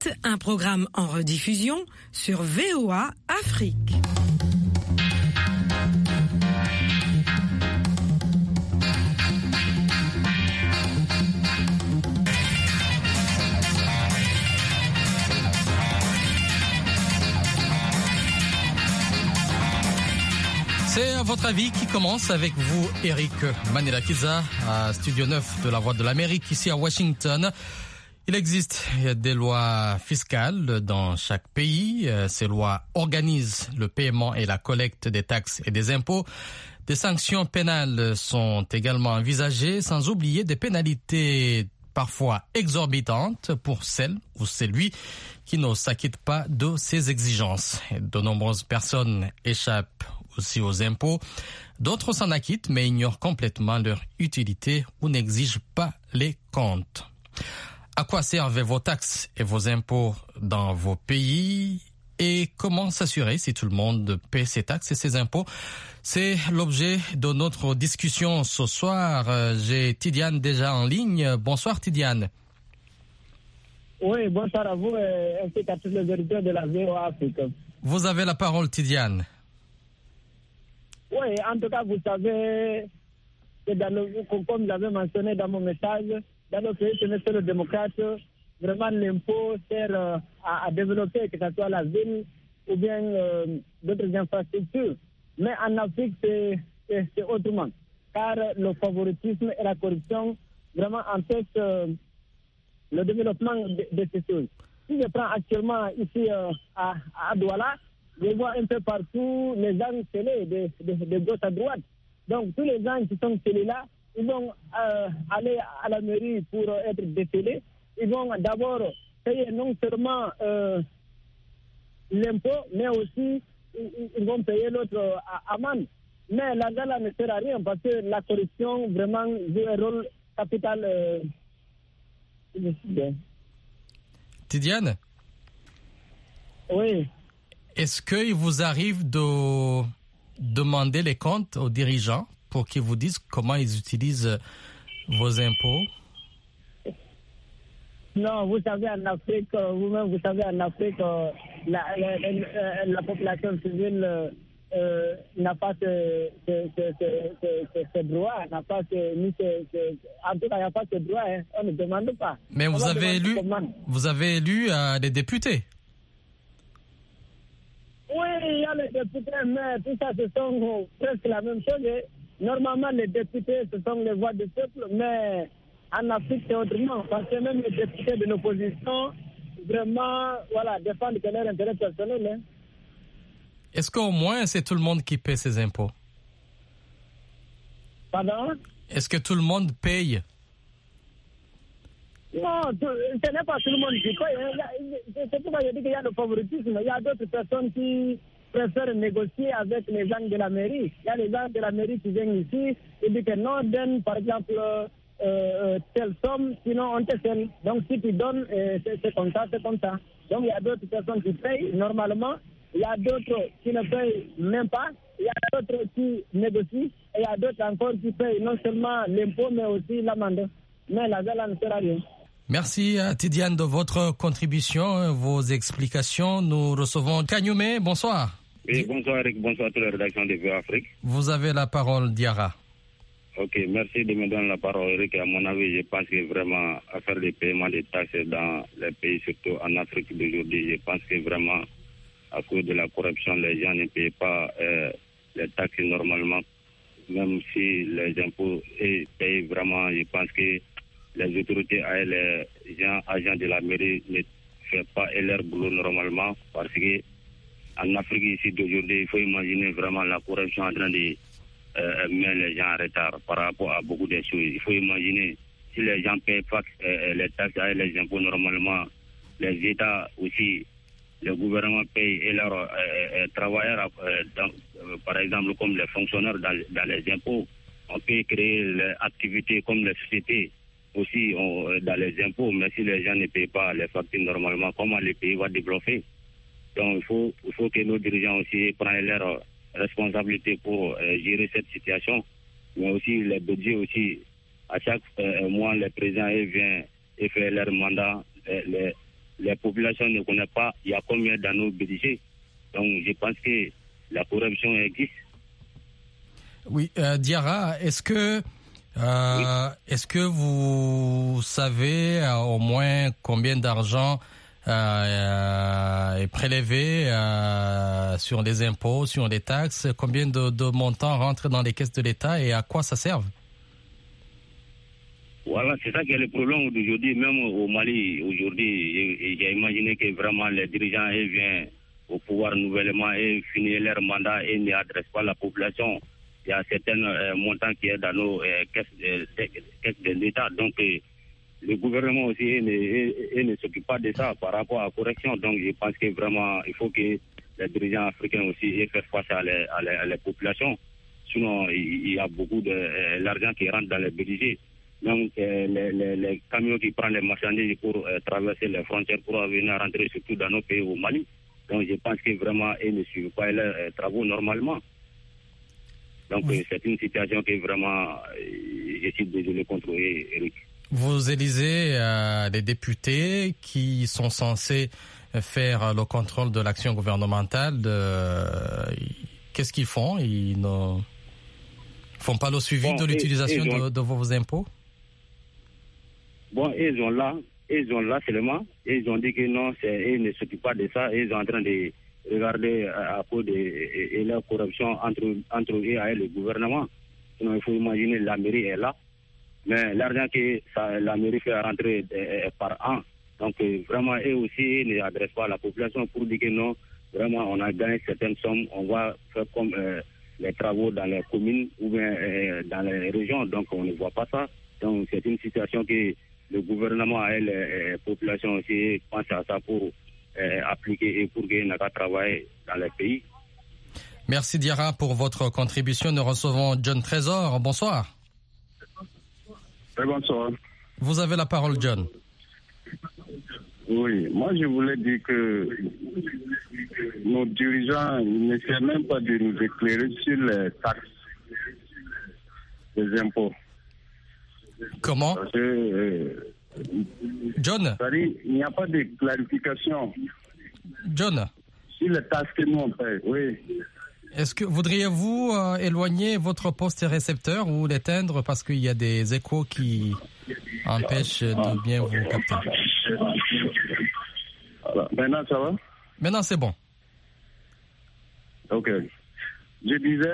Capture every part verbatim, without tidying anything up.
Un programme en rediffusion sur V O A Afrique. C'est à votre avis qui commence avec vous, Eric Manelakiza, à Studio neuf de la Voix de l'Amérique, ici à Washington. Il existe des lois fiscales dans chaque pays. Ces lois organisent le paiement et la collecte des taxes et des impôts. Des sanctions pénales sont également envisagées, sans oublier des pénalités parfois exorbitantes pour celle ou celui qui ne s'acquitte pas de ces exigences. De nombreuses personnes échappent aussi aux impôts. D'autres s'en acquittent mais ignorent complètement leur utilité ou n'exigent pas les comptes. À quoi servent vos taxes et vos impôts dans vos pays et comment s'assurer si tout le monde paie ses taxes et ses impôts? C'est l'objet de notre discussion ce soir. J'ai Tidiane déjà en ligne. Bonsoir Tidiane. Oui, bonsoir à vous ainsi qu'à tous les auditeurs de la V O A Afrique. Vous avez la parole Tidiane. Oui, en tout cas, vous savez, que dans le, comme j'avais mentionné dans mon message, dans nos pays le démocrate, vraiment l'impôt sert euh, à, à développer, que ce soit la ville ou bien euh, d'autres infrastructures. Mais en Afrique, c'est, c'est, c'est autrement. Car le favoritisme et la corruption vraiment empêchent euh, le développement de, de ces choses. Si je prends actuellement ici euh, à, à Douala, je vois un peu partout les gens scellés de, de, de gauche à droite. Donc tous les gens qui sont scellés là, ils vont euh, aller à la mairie pour euh, être décédés. Ils vont d'abord payer non seulement euh, l'impôt, mais aussi ils, ils vont payer l'autre euh, amende. Mais l'argent là ne sert à rien parce que la corruption vraiment joue un rôle capital. Euh, Tidiane? Oui. Est-ce qu'il vous arrive de demander les comptes aux dirigeants pour qu'ils vous disent comment ils utilisent vos impôts? Non, vous savez, en Afrique, vous-même, vous savez, en Afrique, la, la, la, la population civile euh, n'a pas ce, ce, ce, ce, ce, ce droit, n'a pas ce, ni ce, ce, en tout cas, il n'y a pas ce droit, hein. On ne demande pas. Mais vous avez, élu, vous avez élu euh, des députés? Oui, il y a les députés, mais tout ça, ce sont presque la même chose. Normalement, les députés, ce sont les voix du peuple, mais en Afrique, c'est autrement. Parce que même les députés de l'opposition, vraiment, voilà, défendent que leur intérêt personnel. Hein. Est-ce qu'au moins, c'est tout le monde qui paie ses impôts? Pardon? Est-ce que tout le monde paye? Non, ce n'est pas tout le monde qui paye. Hein. C'est pourquoi je dis qu'il y a le favoritisme. Il y a d'autres personnes qui préfèrent négocier avec les gens de la mairie. Il y a les gens de la mairie qui viennent ici et disent que non, donne par exemple euh, euh, telle somme, sinon on te scelle. Donc si tu donnes, euh, c'est, c'est comme ça, c'est comme ça. Donc il y a d'autres personnes qui payent normalement. Il y a d'autres qui ne payent même pas. Il y a d'autres qui négocient. Et il y a d'autres encore qui payent non seulement l'impôt, mais aussi l'amende. Mais la zèle ne sert à rien. Merci à Tidiane de votre contribution, vos explications. Nous recevons Kanyume. Bonsoir. Oui, bonsoir Eric, bonsoir à toute la rédaction de V O A Afrique. Vous avez la parole, Diarra. Ok, merci de me donner la parole Eric. À mon avis, je pense que vraiment à faire des paiements des taxes dans les pays, surtout en Afrique d'aujourd'hui, je pense que vraiment à cause de la corruption, les gens ne payent pas euh, les taxes normalement. Même si les impôts et payent vraiment, je pense que les autorités et les gens, agents de la mairie ne font pas leur boulot normalement parce que en Afrique ici d'aujourd'hui, il faut imaginer vraiment la corruption en train de euh, mettre les gens en retard par rapport à beaucoup de choses. Il faut imaginer si les gens payent pas euh, les taxes et les impôts normalement, les États aussi, le gouvernement paye et leurs euh, euh, travailleurs, euh, dans, euh, par exemple comme les fonctionnaires dans, dans les impôts, on peut créer les activités comme les sociétés aussi on, dans les impôts, mais si les gens ne payent pas les factures normalement, comment le pays va développer? Donc il faut, il faut que nos dirigeants aussi prennent leurs responsabilités pour euh, gérer cette situation, mais aussi les budgets aussi. À chaque euh, mois, le président vient et fait leur mandat, les, les, les populations ne connaissent pas il y a combien dans nos budgets. Donc je pense que la corruption existe. Oui, euh, Diarra, est-ce que euh, oui. est-ce que vous savez euh, au moins combien d'argent euh, est prélevé euh, sur les impôts, sur les taxes, combien de, de montants rentrent dans les caisses de l'État et à quoi ça sert? Voilà, c'est ça qui est le problème d'aujourd'hui. Même au Mali, aujourd'hui, j'ai imaginé que vraiment les dirigeants ils viennent au pouvoir nouvellement et finissent leur mandat et n'adressent pas la population. Il y a certains euh, montants qui sont dans nos euh, caisses, euh, caisses de l'État. Donc, euh, le gouvernement aussi il ne, il, il ne s'occupe pas de ça par rapport à la correction. Donc, je pense que vraiment, il faut que les dirigeants africains aussi fassent face à les, à, les, à les populations. Sinon, il, il y a beaucoup de euh, l'argent qui rentre dans les budgets. Donc, euh, les, les, les camions qui prennent les marchandises pour euh, traverser les frontières pour venir rentrer surtout dans nos pays au Mali. Donc, je pense que vraiment, ils ne suivent pas leurs euh, travaux normalement. Donc, oui. euh, c'est une situation qui est vraiment, euh, je suis désolé contrôler, Eric. Vous élisez euh, des députés qui sont censés faire le contrôle de l'action gouvernementale. Euh, qu'est-ce qu'ils font? Ils ne font pas le suivi bon, de l'utilisation ont... de, de vos impôts? Bon, ils sont là, ils sont là seulement. Ils ont dit que non, c'est, ils ne s'occupent pas de ça. Ils sont en train de regarder à cause de et, et la corruption entre, entre eux et le gouvernement. Sinon, il faut imaginer la mairie est là. Mais l'argent que ça, la mairie fait rentrer euh, par an, donc euh, vraiment, eux aussi ils n'adressent pas à la population pour dire que non, vraiment, on a gagné certaines sommes, on va faire comme euh, les travaux dans les communes ou bien euh, dans les régions, donc on ne voit pas ça. Donc c'est une situation que le gouvernement et les populations aussi pensent à ça pour euh, appliquer et pour qu'ils n'aient pas travailler dans les pays. Merci Diarra pour votre contribution. Nous recevons John Trésor. Bonsoir. Oui, bonsoir. Vous avez la parole, John. Oui, moi je voulais dire que nos dirigeants n'essaient même pas de nous éclairer sur les taxes, les impôts. Comment? Parce que, euh, John? C'est-à-dire, il n'y a pas de clarification. John? Sur les taxes que nous on paye, oui. Est-ce que voudriez-vous euh, éloigner votre poste récepteur ou l'éteindre parce qu'il y a des échos qui empêchent de bien vous capter? Alors, maintenant, ça va? Maintenant, c'est bon. Ok. Je disais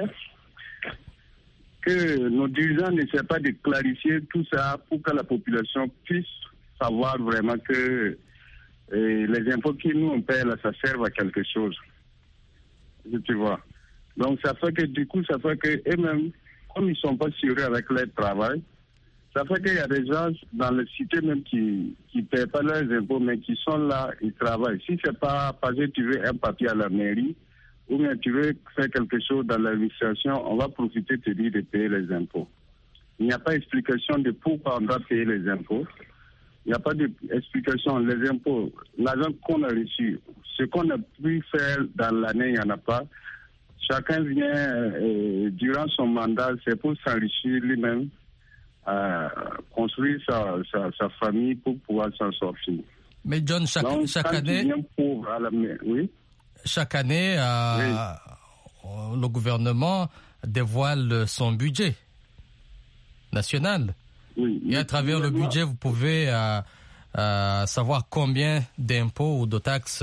que nos dirigeants n'essaient pas de clarifier tout ça pour que la population puisse savoir vraiment que euh, les impôts que nous on paie, là, ça sert à quelque chose. Tu vois. Donc, ça fait que du coup, ça fait que eux-mêmes, comme ils ne sont pas sûrs avec leur travail, ça fait qu'il y a des gens dans les cités même qui ne paient pas leurs impôts, mais qui sont là, ils travaillent. Si ce n'est pas parce que tu veux un papier à la mairie, ou bien tu veux faire quelque chose dans l'administration, on va profiter de te dire de payer les impôts. Il n'y a pas d'explication de pourquoi on doit payer les impôts. Il n'y a pas d'explication. Les impôts, l'argent qu'on a reçu, ce qu'on a pu faire dans l'année, il n'y en a pas. Chacun vient, euh, durant son mandat, c'est pour s'enrichir lui-même, euh, construire sa, sa, sa famille pour pouvoir s'en sortir. Mais John, chaque, Donc, chaque année, pauvre à la, oui? chaque année, euh, oui. le gouvernement dévoile son budget national. Oui. Et à travers le budget, vous pouvez euh, euh, savoir combien d'impôts ou de taxes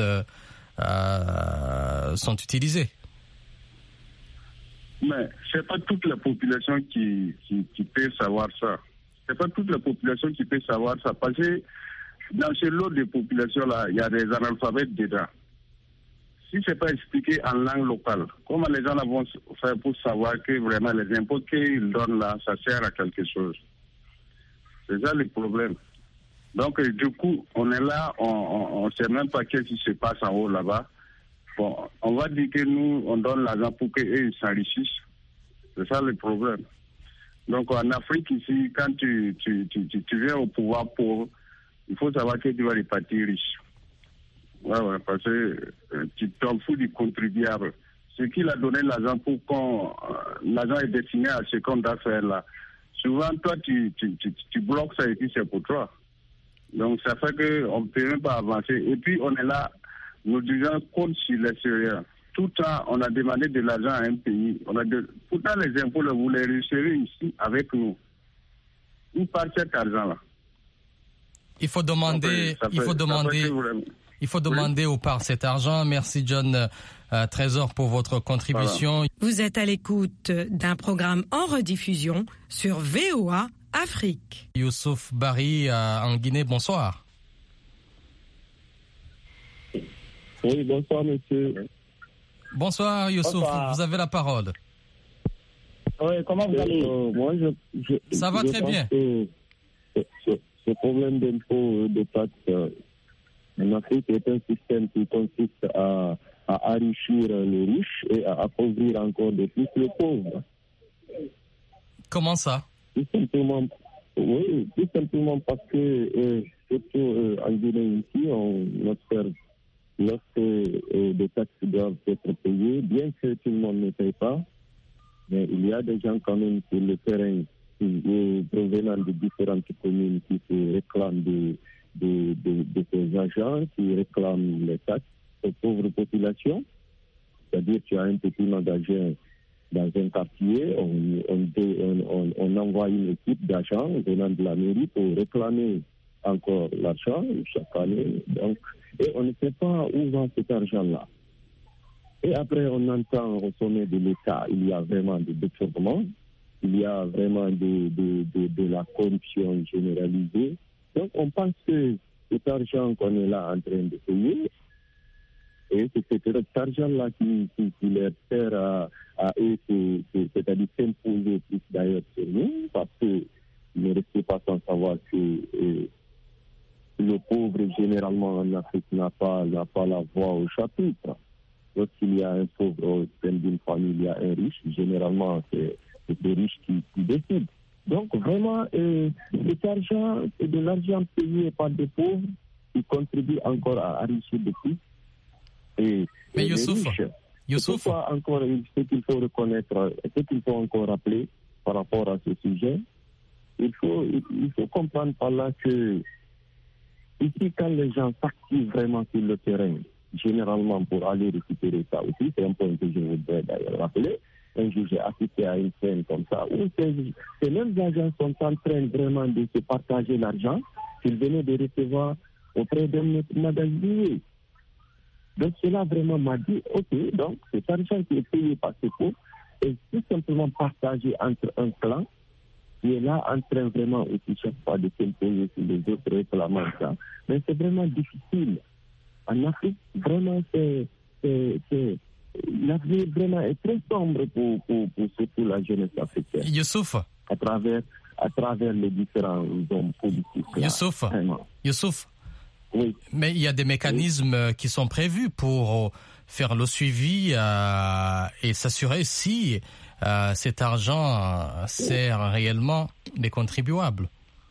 euh, sont utilisés. Mais ce n'est pas toute la population qui, qui, qui peut savoir ça. Ce n'est pas toute la population qui peut savoir ça. Parce que dans ce lot de population-là, il y a des analphabètes dedans. Si ce n'est pas expliqué en langue locale, comment les gens vont faire pour savoir que vraiment les impôts qu'ils donnent là, ça sert à quelque chose? C'est ça le problème. Donc, du coup, on est là, on ne sait même pas qu'est-ce qui se passe en haut là-bas. Bon, on va dire que nous, on donne l'argent pour qu'eux s'enrichissent. C'est ça le problème. Donc, en Afrique, ici, quand tu, tu, tu, tu, tu viens au pouvoir pauvre, il faut savoir que tu vas répartir riche. Ouais, ouais, parce que euh, tu t'en fous du contribuable. Ce qu'il a donné l'argent pour qu'on... Euh, l'argent est destiné à ce qu'on doit faire là. Souvent, toi, tu, tu, tu, tu bloques ça et puis c'est pour toi. Donc ça fait qu'on ne peut même pas avancer. Et puis on est là, nous disons compte sur l'extérieur. Tout le temps, on a demandé de l'argent à un pays. On a de... Pourtant, les impôts, vous les recevez ici avec nous. Où part cet argent-là? Il faut demander, fait, il faut fait, demander, il faut demander oui. où part cet argent. Merci John euh, Trésor pour votre contribution. Voilà. Vous êtes à l'écoute d'un programme en rediffusion sur V O A Afrique. Youssouf Bari euh, en Guinée, bonsoir. Oui, bonsoir monsieur. Bonsoir Youssouf, bonsoir. Vous avez la parole. Oui, comment vous allez? euh, moi, je, je, Ça va je très bien. Que ce, ce problème d'impôt de taxes euh, en Afrique est un système qui consiste à, à enrichir les riches et à appauvrir encore de plus les pauvres. Comment ça? Tout simplement, oui, tout simplement parce que, euh, surtout euh, en Guinée ici, on observe lorsque euh, des taxes doivent être payées, bien que tout le monde ne paye pas, mais il y a des gens quand même sur le terrain qui, euh, provenant de différentes communes qui se réclament de, de, de, de ces agents, qui réclament les taxes aux pauvres populations. C'est-à-dire tu as un petit magasin dans un quartier, on, on, on, on envoie une équipe d'agents venant de la mairie pour réclamer encore l'argent chaque année. Donc, et on ne sait pas où va cet argent-là. Et après, on entend au sommet de l'État, il y a vraiment des détournements, il y a vraiment de, de, de, de la corruption généralisée. Donc, on pense que cet argent qu'on est là en train de payer, et c'est cet argent-là qui, qui, qui leur sert à, à eux, c'est-à-dire s'imposer plus d'ailleurs sur nous, parce que ne restez pas sans savoir que euh, le pauvre, généralement en Afrique, n'a pas, n'a pas la voix au chapitre. Lorsqu'il y a un pauvre au sein d'une famille, il y a un riche, généralement c'est, c'est les riches qui, qui décident. Donc vraiment, euh, cet argent, c'est de l'argent payé par des pauvres qui contribuent encore à enrichir de plus. Et, Mais et Youssouf, riches, Youssouf. encore, ce qu'il faut reconnaître, ce qu'il faut encore rappeler par rapport à ce sujet, il faut, il, il faut comprendre par là que ici, quand les gens s'activent vraiment sur le terrain, généralement pour aller récupérer ça aussi, c'est un point que je voudrais d'ailleurs rappeler, un jour j'ai assisté à une scène comme ça, où ces, ces mêmes agents sont en train vraiment de se partager l'argent qu'ils venaient de recevoir auprès d'un magasinier. Donc cela vraiment m'a dit, ok, donc cet argent qui est payé par ces pauvres est tout simplement partagé entre un clan qui est là en train vraiment aussi chaque fois de s'imposer sur les autres réclamant ça. Mais c'est vraiment difficile. En Afrique, vraiment, c'est, c'est, c'est, l'avenir vraiment est très sombre pour, pour, pour surtout la jeunesse africaine. Youssouf. À travers, à travers les différents hommes politiques. Youssouf. Youssouf. Oui. Mais il y a des mécanismes oui. qui sont prévus pour faire le suivi euh, et s'assurer si euh, cet argent sert oui. réellement les contribuables.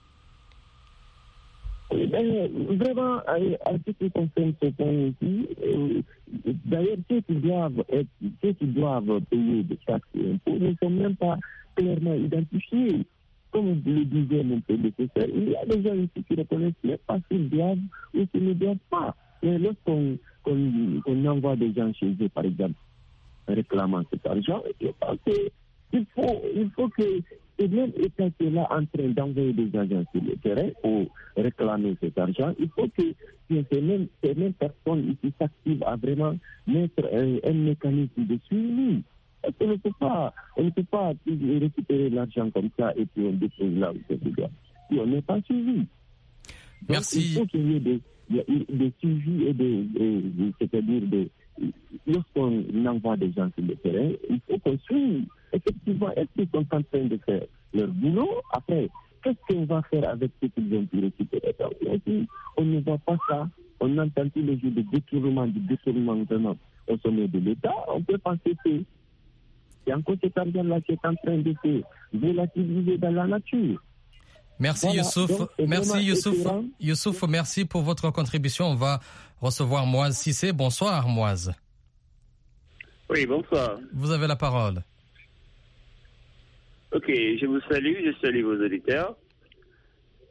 Oui, ben, vraiment, à, à ce qui concerne ce point ici, euh, d'ailleurs, ceux qui doivent être, ceux qui doivent payer des taxes et impôts ne sont même pas clairement identifiés. Comme je le disais mon prédécesseur, il y a des gens ici qui reconnaissent même pas s'ils doivent ou s'ils ne doivent pas. Mais lorsqu'on qu'on, qu'on envoie des gens chez eux, par exemple, réclamant cet argent, je pense qu'il faut, il faut que le même État qui est là en train d'envoyer des agents sur le terrain pour réclamer cet argent, il faut que, que ces, mêmes, ces mêmes personnes ici s'activent à vraiment mettre un, un mécanisme de suivi. Parce qu'on ne peut pas, on ne peut pas récupérer l'argent comme ça et puis on dépose là où c'est besoin. Si on n'est pas suivi. Merci. Donc, il faut qu'il y ait des, des, des suivis et des, des c'est-à-dire des, lorsqu'on envoie des gens sur le terrain, il faut qu'on suive. Effectivement, est-ce qu'ils sont en train de faire leur boulot? Après, qu'est-ce qu'on va faire avec ce qu'ils ont pu récupérer? Donc, aussi, on ne voit pas ça. On entend tous les jours de détournement, de détournement vraiment au sommet de l'État. On peut penser que c'est encore cet argent-là qui est en train de se volatiliser dans la nature. Merci voilà. Youssouf. Donc, merci Youssouf. Youssouf, merci pour votre contribution. On va recevoir Moise Cissé. Bonsoir Moise. Oui, bonsoir. Vous avez la parole. Ok, je vous salue, je salue vos auditeurs.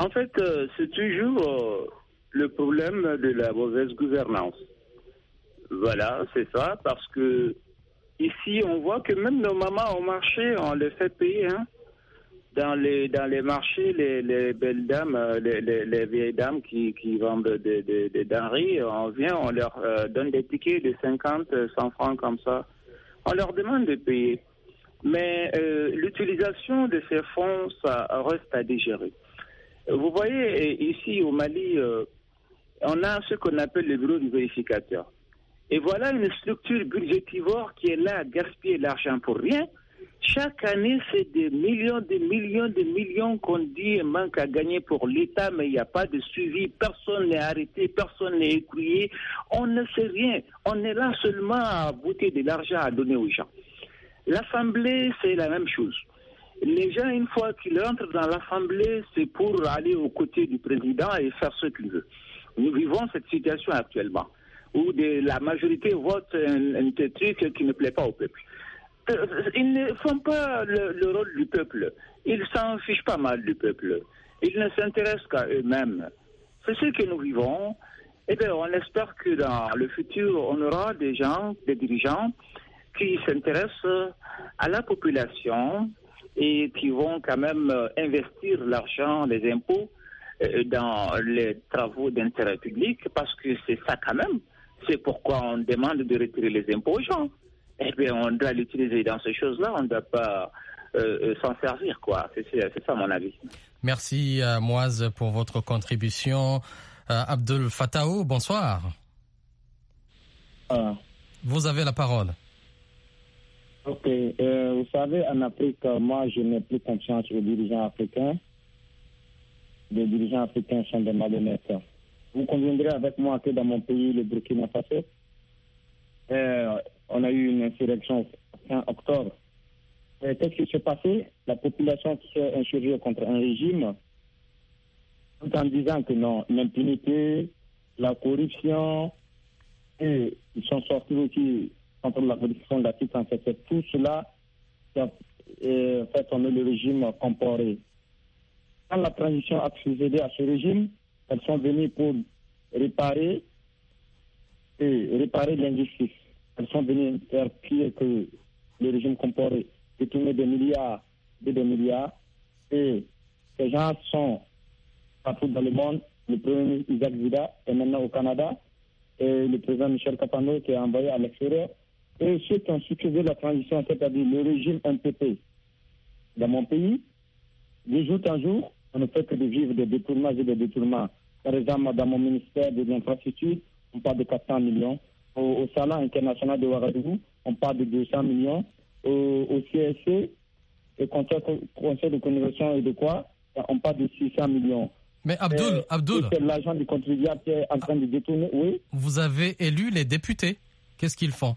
En fait, euh, c'est toujours euh, le problème de la mauvaise gouvernance. Voilà, c'est ça, parce que ici, on voit que même nos mamans au marché, on les fait payer. Hein. Dans les dans les marchés, les, les belles dames, les, les, les vieilles dames qui, qui vendent des de, de denrées, on vient, on leur euh, donne des tickets de cinquante, cent francs comme ça. On leur demande de payer. Mais euh, l'utilisation de ces fonds, ça reste à digérer. Vous voyez, ici au Mali, euh, on a ce qu'on appelle le bureau du vérificateur. Et voilà une structure budgétivore qui est là à gaspiller l'argent pour rien. Chaque année, c'est des millions, des millions, des millions qu'on dit manque à gagner pour l'État, mais il n'y a pas de suivi, personne n'est arrêté, personne n'est écrouillé, on ne sait rien. On est là seulement à bouter de l'argent à donner aux gens. L'Assemblée, c'est la même chose. Les gens, une fois qu'ils entrent dans l'Assemblée, c'est pour aller aux côtés du président et faire ce qu'il veut. Nous vivons cette situation actuellement, où de, la majorité vote un, un truc qui ne plaît pas au peuple. Ils ne font pas le, le rôle du peuple. Ils s'en fichent pas mal du peuple. Ils ne s'intéressent qu'à eux-mêmes. C'est ce que nous vivons. Eh bien, on espère que dans le futur, on aura des gens, des dirigeants qui s'intéressent à la population et qui vont quand même investir l'argent, les impôts dans les travaux d'intérêt public, parce que c'est ça quand même. C'est pourquoi on demande de retirer les impôts aux gens. Eh bien, on doit l'utiliser dans ces choses-là, on ne doit pas euh, s'en servir, quoi. C'est, c'est ça mon avis. Merci, euh, Moise, pour votre contribution. Euh, Abdul Fattahou, bonsoir. Ah. Vous avez la parole. Ok. Euh, vous savez, en Afrique, moi, je n'ai plus confiance aux dirigeants africains. Les dirigeants africains sont des malhonnêtes. Vous conviendrez avec moi que dans mon pays, le Burkina Faso, euh, on a eu une insurrection fin octobre. Et qu'est-ce qui s'est passé? La population qui s'est insurgée contre un régime, tout en disant que non, l'impunité, la corruption, et ils sont sortis aussi contre la corruption de l'article cent soixante-sept. Tout cela qui a euh, fait tomber le régime comparé. Quand la transition a succédé à ce régime, elles sont venues pour réparer et réparer l'injustice. Elles sont venues faire pire que le régime comparé, détourner des milliards et des milliards. Et ces gens sont partout dans le monde. Le premier ministre Isaac Zida est maintenant au Canada. Et le président Michel Capano qui est envoyé à l'extérieur. Et ceux qui ont succédé la transition, c'est-à-dire le régime M P P dans mon pays, de jour en jour, on ne fait que de vivre des détournements et des détournements. Par exemple, dans mon ministère de l'infrastructure, on parle de quatre cents millions. Au, au Salon international de Ouagadougou, on parle de deux cents millions. Au, au C S C, le conseil, conseil de communication et de quoi, on parle de six cents millions. Mais Abdul, et, Abdul, c'est l'argent du contribuable qui est en train de détourner, oui. Vous avez élu les députés. Qu'est-ce qu'ils font?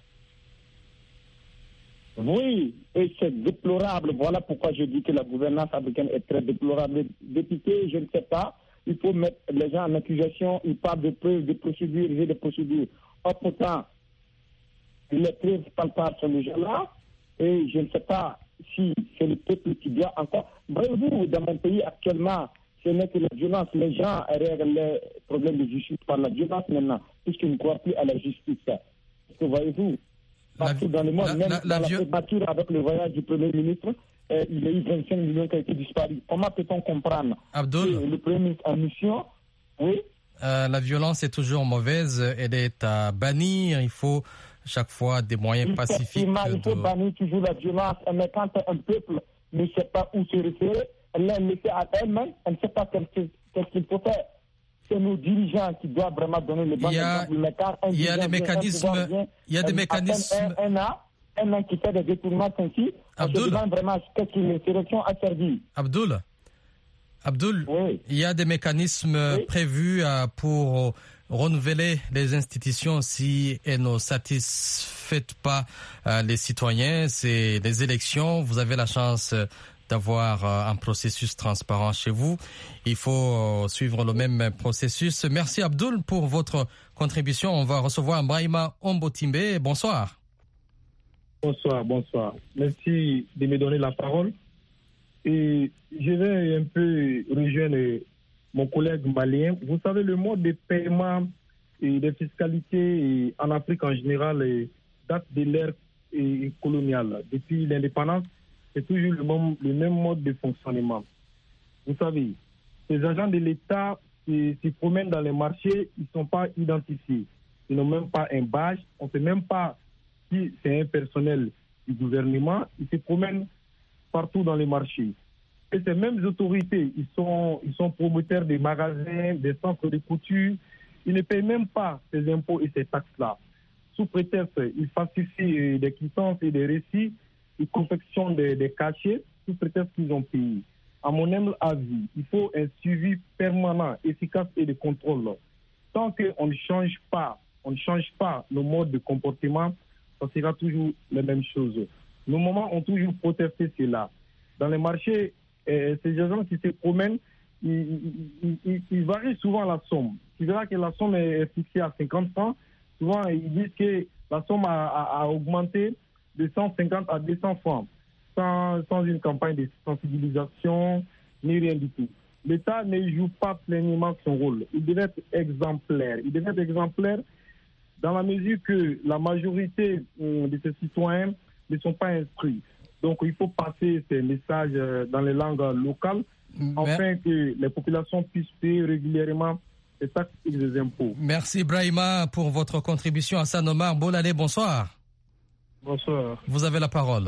Oui, et c'est déplorable. Voilà pourquoi je dis que la gouvernance africaine est très déplorable. Les députés, je ne sais pas, il faut mettre les gens en accusation, ils parlent de preuves, de procédures, et de procédures. Or, pourtant, les preuves palpables sont déjà là, et je ne sais pas si c'est le peuple qui doit encore. Voyez-vous, dans mon pays actuellement, ce n'est que la violence. Les gens règlent les problèmes de justice par la violence maintenant, puisqu'ils ne croient plus à la justice. Parce que voyez-vous, partout dans le monde, la, même la, la, dans la prémature avec le voyage du Premier ministre, euh, il y a eu vingt-cinq millions qui ont été disparus. Comment peut-on comprendre Abdul, que le Premier ministre en mission, oui euh, la violence est toujours mauvaise, elle est à bannir, il faut chaque fois des moyens il pacifiques. Faut, il faut de... bannir toujours la violence, mais quand un peuple ne sait pas où se référer, elle l'a laissé à elle-même, elle ne sait pas qu'est-ce, qu'est-ce qu'il faut faire. C'est nos dirigeants qui doivent vraiment donner le bon exemple. Il y a des mécanismes. Il y a des mécanismes. Un an, un an qui fait des détournements ainsi. On se demande vraiment qu'est-ce que l'insurrection a servi. Abdul, Abdul, oui. Il y a des mécanismes oui. prévus pour renouveler les institutions si elles ne satisfont pas les citoyens. C'est les élections. Vous avez la chance d'avoir un processus transparent chez vous. Il faut suivre le même processus. Merci Abdul pour votre contribution. On va recevoir Brahima Ombotimbe. Bonsoir. Bonsoir, bonsoir. Merci de me donner la parole. Et je vais un peu rejoindre mon collègue malien. Vous savez, le mode de paiement et de fiscalité en Afrique en général date de l'ère coloniale. Depuis l'indépendance, c'est toujours le même, le même mode de fonctionnement. Vous savez, ces agents de l'État qui se promènent dans les marchés, ils ne sont pas identifiés. Ils n'ont même pas un badge. On ne sait même pas si c'est un personnel du gouvernement. Ils se promènent partout dans les marchés. Et ces mêmes autorités, ils sont, ils sont promoteurs des magasins, des centres de couture. Ils ne payent même pas ces impôts et ces taxes-là. Sous prétexte, ils falsifient des quittances et des récits, ils confectionnent des, des cachets, sous prétexte qu'ils ont payé. À mon humble avis, il faut un suivi permanent, efficace et de contrôle. Tant qu'on ne change pas, on ne change pas nos modes de comportement, ça sera toujours la même chose. Nos mamans ont toujours protesté cela. Dans les marchés, euh, ces gens qui se promènent, ils, ils, ils, ils varient souvent la somme. Tu verras que la somme est fixée à cinquante francs. Souvent, ils disent que la somme a, a, a augmenté de cent cinquante à deux cents francs, sans, sans une campagne de sensibilisation, ni rien du tout. L'État ne joue pas pleinement son rôle. Il devait être exemplaire. Il devait être exemplaire dans la mesure que la majorité euh, de ces citoyens ne sont pas instruits. Donc, il faut passer ces messages dans les langues locales, afin que les populations puissent payer régulièrement les taxes et les impôts. Merci Brahima pour votre contribution. Hassan Omar Bolale, bonsoir. Bonsoir. Vous avez la parole.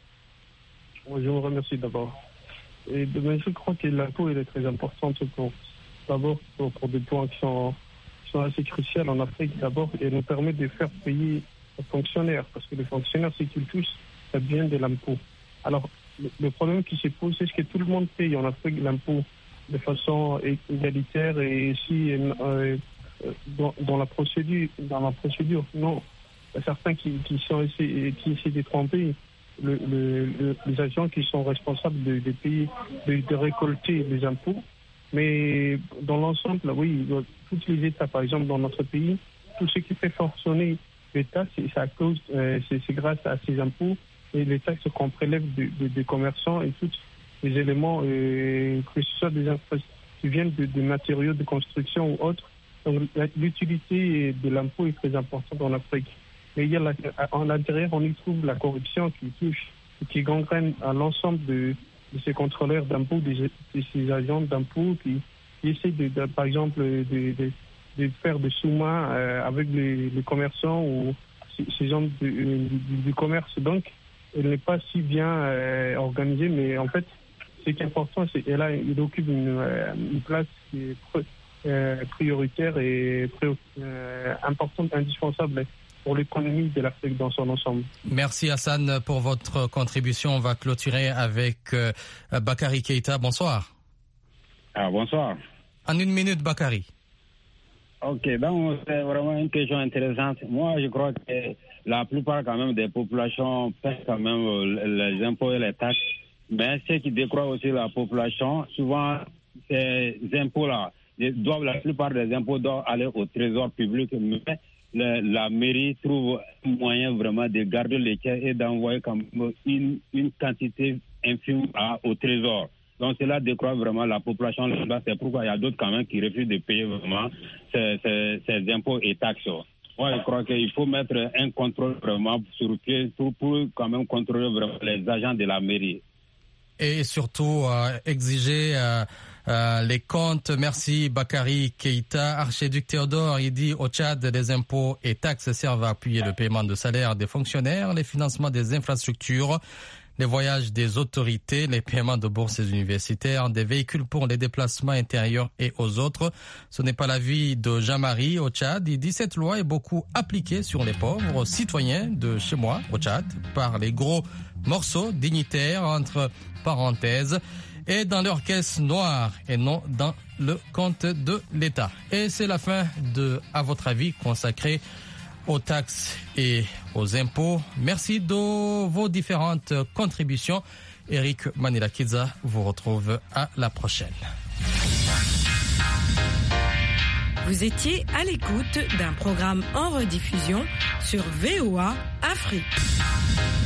Je vous remercie d'abord. Et demain, je crois que l'impôt est très importante pour, d'abord pour, pour des points qui sont, qui sont assez cruciaux en Afrique. D'abord, et nous permet de faire payer les fonctionnaires, parce que les fonctionnaires, ce qu'ils touchent, ça vient de l'impôt. Alors, le, le problème qui se pose, c'est que tout le monde paye en Afrique l'impôt de façon égalitaire et ici euh, dans, dans la procédure. Dans la procédure, non. Il y a certains qui, qui sont ici, qui essaient de tromper le, le, le, les agents qui sont responsables de, de payer, de, de récolter les impôts. Mais dans l'ensemble, oui, tous les États, par exemple, dans notre pays, tout ce qui fait fonctionner l'État, c'est à cause, euh, c'est, c'est grâce à ces impôts et les taxes qu'on prélève des de, de commerçants et tous les éléments, euh, que ce soit des infrastructures qui viennent de, de matériaux de construction ou autres. Donc l'utilité de l'impôt est très importante en Afrique. Mais il y a la, en l'intérieur, on y trouve la corruption qui touche, qui gangrène à l'ensemble de, de ces contrôleurs d'impôts, de, de ces agents d'impôts qui, qui essaient, de, de, par exemple, de, de, de faire des sous-mains euh, avec les, les commerçants ou ces gens du, du, du commerce. Donc, elle n'est pas si bien euh, organisée, mais en fait, ce qui est important, c'est qu'elle a, il occupe une, une place qui est euh, prioritaire et pré, euh, importante, indispensable pour l'économie de l'Afrique dans son ensemble. Merci Hassan pour votre contribution. On va clôturer avec euh, Bakary Keïta. Bonsoir. Ah, bonsoir. En une minute, Bakary. Ok, donc c'est vraiment une question intéressante. Moi, je crois que la plupart quand même des populations paient quand même les impôts et les taxes. Mais ceux qui décroient aussi la population, souvent ces impôts-là, doivent, la plupart des impôts doivent aller au trésor public. Mais le, la mairie trouve un moyen vraiment de garder les caisses et d'envoyer comme une, une quantité infime à, au trésor. Donc cela décroît vraiment la population là-bas. C'est pourquoi il y a d'autres quand même qui refusent de payer vraiment ces, ces, ces impôts et taxes. Moi, je crois qu'il faut mettre un contrôle vraiment sur pied pour, pour quand même contrôler vraiment les agents de la mairie. Et surtout euh, exiger euh, euh, les comptes. Merci Bakary Keïta. Archiduc Théodore, il dit au Tchad, les impôts et taxes servent à appuyer le paiement de salaires des fonctionnaires, les financements des infrastructures, les voyages des autorités, les paiements de bourses universitaires, des véhicules pour les déplacements intérieurs et aux autres. Ce n'est pas l'avis de Jean-Marie au Tchad. Il dit cette loi est beaucoup appliquée sur les pauvres citoyens de chez moi au Tchad par les gros morceaux dignitaires entre parenthèses et dans leur caisse noire et non dans le compte de l'État. Et c'est la fin de À votre avis consacré aux taxes et aux impôts. Merci de vos différentes contributions. Eric Manila-Kidza vous retrouve à la prochaine. Vous étiez à l'écoute d'un programme en rediffusion sur V O A Afrique.